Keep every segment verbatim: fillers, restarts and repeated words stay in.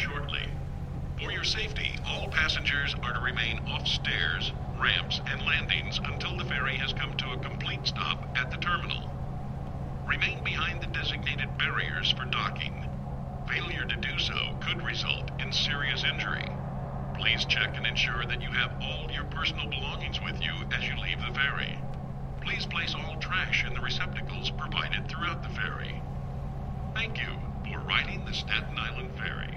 shortly. For your safety, all passengers are to remain off stairs, ramps, and landings until the ferry has come to a complete stop at the terminal. Remain behind the designated barriers for docking. Failure to do so could result in serious injury. Please check and ensure that you have all your personal belongings with you as you leave the ferry. Please place all trash in the receptacles provided throughout the ferry. Thank you for riding the Staten Island Ferry.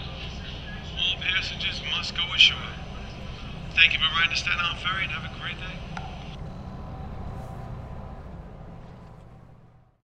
Thank you for riding the Staten Island Ferry and have a great day.